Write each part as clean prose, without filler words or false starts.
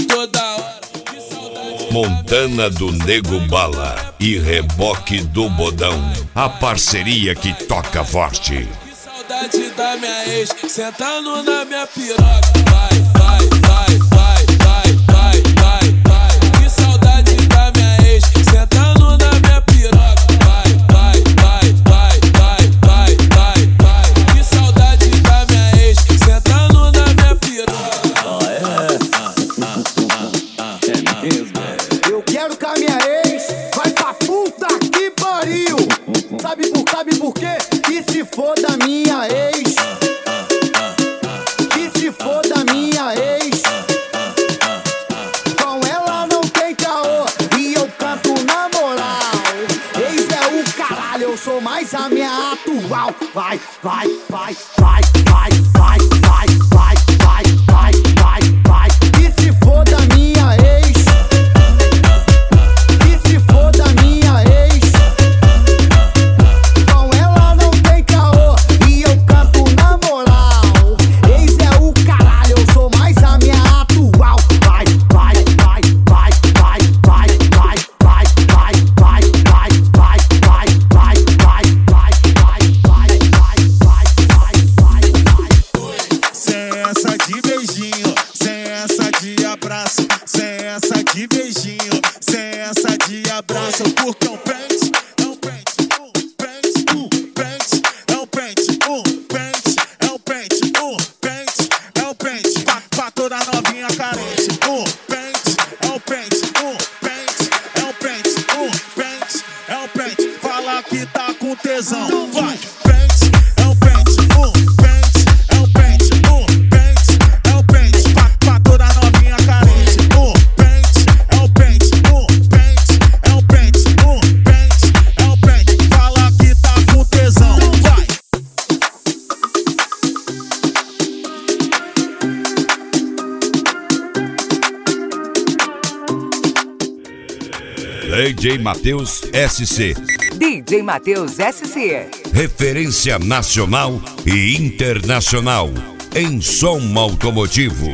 toda hora. Montana do Nego Bala e Reboque do Bodão, a parceria que toca forte. Que saudade da minha ex, sentando na minha piroca. Vai, vai, vai, vai, vai, vai, vai, vai. Que saudade da minha ex, sentando na minha piroca. Vai, vai, vai, vai, vai, vai, vai, vai. Que saudade da minha ex, sentando na minha piroca. Eu quero que a minha ex vai pra puta que pariu. Sabe por quê? Que se for da minha ex. Que se for da minha ex. Com ela não tem caô e eu canto na moral. Ex é o caralho, eu sou mais a minha atual. Vai, vai, vai, vai, vai, vai, vai, vai, vai, vai, vai, vai. Que se for da minha ex. Abraço, porque é um pente, é um pente, pente, é um pente, pente, é um pente, pente, é um pente, pra toda novinha carente, pente, é um pente, pente, é um pente, pente, é um pente, fala que tá com tesão, então vai, pente, é um pente, pente, é um pente, pente, é um pente, pra toda novinha carente, pente, é um pente, DJ Matheus SC. DJ Matheus SC. Referência nacional e internacional em som automotivo.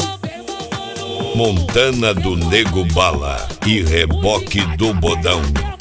Montana do Nego Bala e Reboque do Bodão.